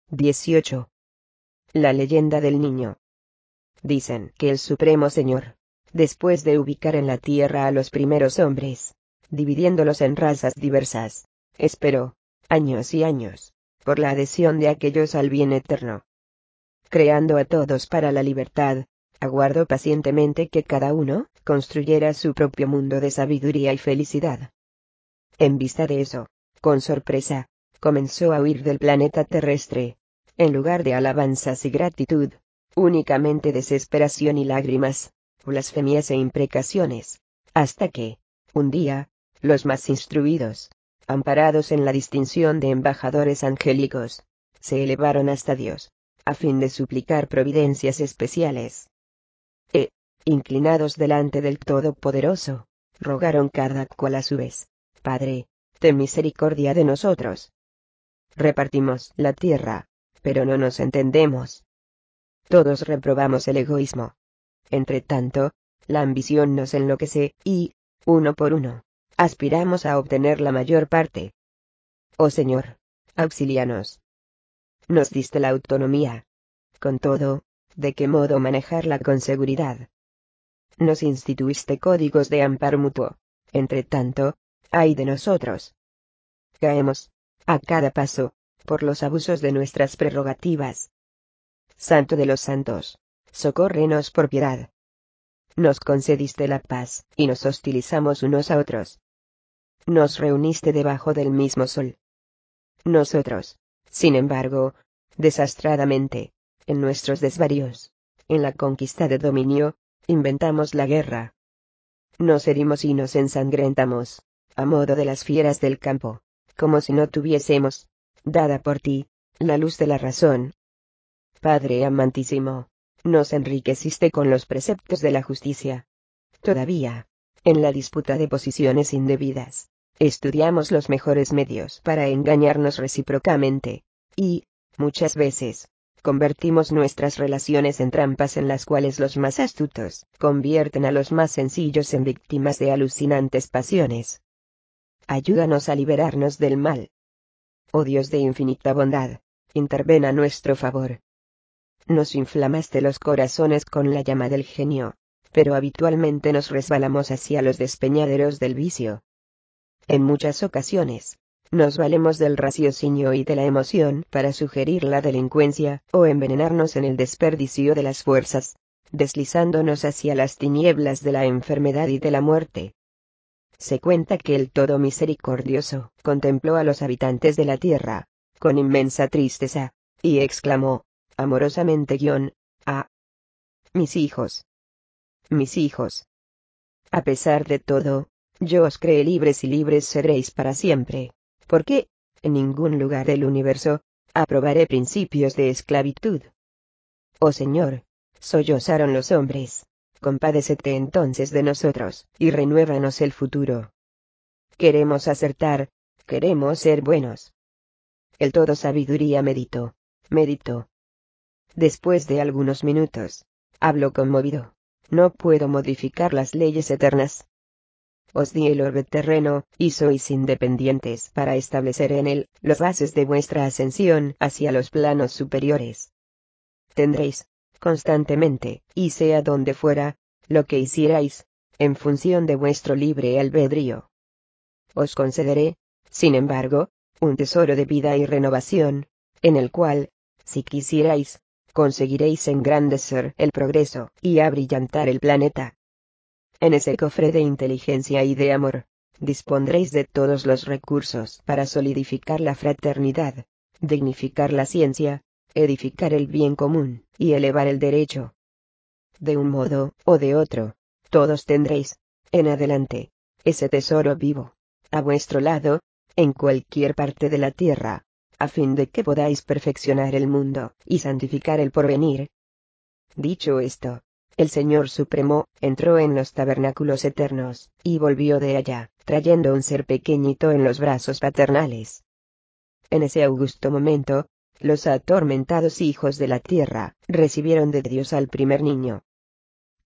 18. La leyenda del niño. Dicen que el Supremo Señor, después de ubicar en la tierra a los primeros hombres, dividiéndolos en razas diversas, esperó, años y años, por la adhesión de aquellos al bien eterno. Creando a todos para la libertad, aguardó pacientemente que cada uno construyera su propio mundo de sabiduría y felicidad. En vista de eso, con sorpresa, comenzó a huir del planeta terrestre. En lugar de alabanzas y gratitud, únicamente desesperación y lágrimas, blasfemias e imprecaciones, hasta que, un día, los más instruidos, amparados en la distinción de embajadores angélicos, se elevaron hasta Dios, a fin de suplicar providencias especiales. Inclinados delante del Todopoderoso, rogaron cada cual a su vez: Padre, ten misericordia de nosotros. Repartimos la tierra, pero no nos entendemos. Todos reprobamos el egoísmo. Entre tanto, la ambición nos enloquece y, uno por uno, aspiramos a obtener la mayor parte. Oh Señor, auxílianos. Nos diste la autonomía. Con todo, ¿de qué modo manejarla con seguridad? Nos instituiste códigos de amparo mutuo. Entre tanto, ay de nosotros. Caemos, a cada paso, por los abusos de nuestras prerrogativas. Santo de los santos, socórrenos por piedad. Nos concediste la paz, y nos hostilizamos unos a otros. Nos reuniste debajo del mismo sol. Nosotros, sin embargo, desastradamente, en nuestros desvaríos, en la conquista de dominio, inventamos la guerra. Nos herimos y nos ensangrentamos, a modo de las fieras del campo, como si no tuviésemos, dada por ti, la luz de la razón. Padre amantísimo, nos enriqueciste con los preceptos de la justicia. Todavía, en la disputa de posiciones indebidas, estudiamos los mejores medios para engañarnos recíprocamente, y, muchas veces, convertimos nuestras relaciones en trampas en las cuales los más astutos convierten a los más sencillos en víctimas de alucinantes pasiones. Ayúdanos a liberarnos del mal. Oh Dios de infinita bondad, interven a nuestro favor. Nos inflamaste los corazones con la llama del genio, pero habitualmente nos resbalamos hacia los despeñaderos del vicio. En muchas ocasiones, nos valemos del raciocinio y de la emoción para sugerir la delincuencia o envenenarnos en el desperdicio de las fuerzas, deslizándonos hacia las tinieblas de la enfermedad y de la muerte. Se cuenta que el Todo Misericordioso contempló a los habitantes de la tierra, con inmensa tristeza, y exclamó, amorosamente: mis hijos. Mis hijos. A pesar de todo, yo os creé libres y libres seréis para siempre, porque, en ningún lugar del universo, aprobaré principios de esclavitud. Oh Señor, sollozaron los hombres, compadécete entonces de nosotros, y renuévanos el futuro. Queremos acertar, queremos ser buenos. El todo sabiduría meditó. Después de algunos minutos, habló conmovido: no puedo modificar las leyes eternas. Os di el orbe terreno, y sois independientes para establecer en él las bases de vuestra ascensión hacia los planos superiores. Tendréis, constantemente, y sea donde fuera, lo que hicierais, en función de vuestro libre albedrío. Os concederé, sin embargo, un tesoro de vida y renovación, en el cual, si quisierais, conseguiréis engrandecer el progreso y abrillantar el planeta. En ese cofre de inteligencia y de amor, dispondréis de todos los recursos para solidificar la fraternidad, dignificar la ciencia, edificar el bien común, y elevar el derecho. De un modo o de otro, todos tendréis, en adelante, ese tesoro vivo, a vuestro lado, en cualquier parte de la tierra, a fin de que podáis perfeccionar el mundo y santificar el porvenir. Dicho esto, el Señor Supremo entró en los tabernáculos eternos, y volvió de allá, trayendo un ser pequeñito en los brazos paternales. En ese augusto momento, los atormentados hijos de la tierra recibieron de Dios al primer niño,